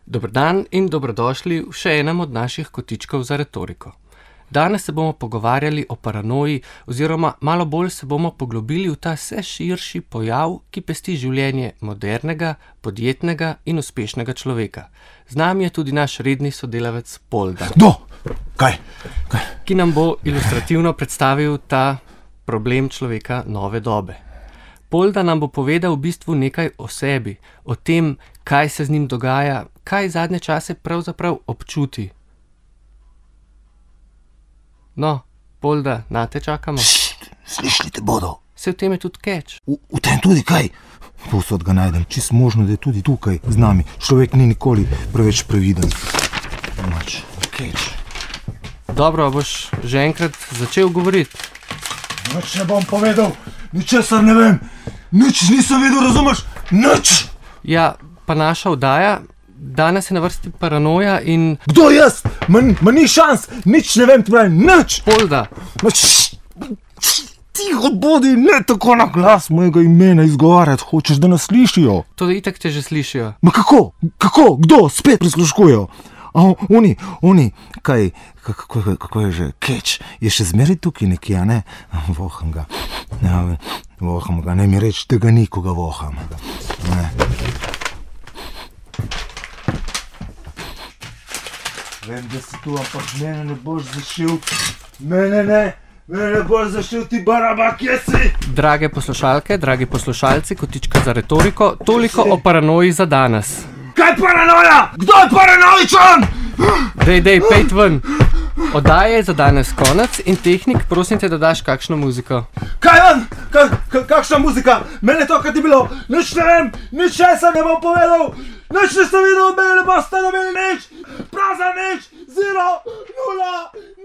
Dober dan in dobrodošli v še enem od naših kotičkov za retoriko. Danes se bomo pogovarjali o paranoji oziroma malo bolj se bomo poglobili v ta vse širši pojav, ki pesti življenje modernega, podjetnega in uspešnega človeka. Z nami je tudi naš redni sodelavec Polda. Kaj? Ki nam bo ilustrativno predstavil ta problem človeka nove dobe. Polda nam bo povedal v bistvu nekaj o sebi, o tem, kaj se z njim dogaja, kaj zadnje čase pravzaprav občuti. No, Polda, nate čakamo. Slišali te bodo. Se v tem je tudi catch. V tem tudi kaj? Povsod ga najdem, čisto možno, da je tudi tukaj z nami. Človek ni nikoli preveč previden. Catch. Dobro, boš že enkrat začel govoriti. Nič ne bom povedal, ničesar ne vem. Nič nisem videl, razumeš? Nič! Ja, pa naša oddaja, danes je na vrsti paranoja in... Kdo jaz? Ma ni šans, nič ne vem, ti pravim, nič! Polda! Tiho bodi, ne tako na glas mojega imena izgovarjati, hočeš, da nas slišijo. To itak te že slišijo. Ma kako? Kdo? Spet prisluškujejo. Oni, kaj, kako je že? Catch, je še zmeraj tukaj nekje, a ne? Voham ga. Voham ga, ne mi reči, da ga ni, ko ga voham. Ne. Vem, da si tu, ampak mene ne boš zašil. Mene ne boš zašil, ti baraba, kje si? Drage poslušalke, dragi poslušalci, kotička za retoriko, toliko o paranoji za danes. Kaj paranoja? Kdo je paranoičan? Dej, pejt ven. Oddaja je za danes konec in tehnik, prosim te, da daš kakšno muziko. Kaj ven? Kakšna muzika? Mene to, kaj ti bilo? Nič ne vem, nič česa ne bom povedal. Nič nisem videl, od mene ne boste dobili nič. Prazen nič, 0, 0.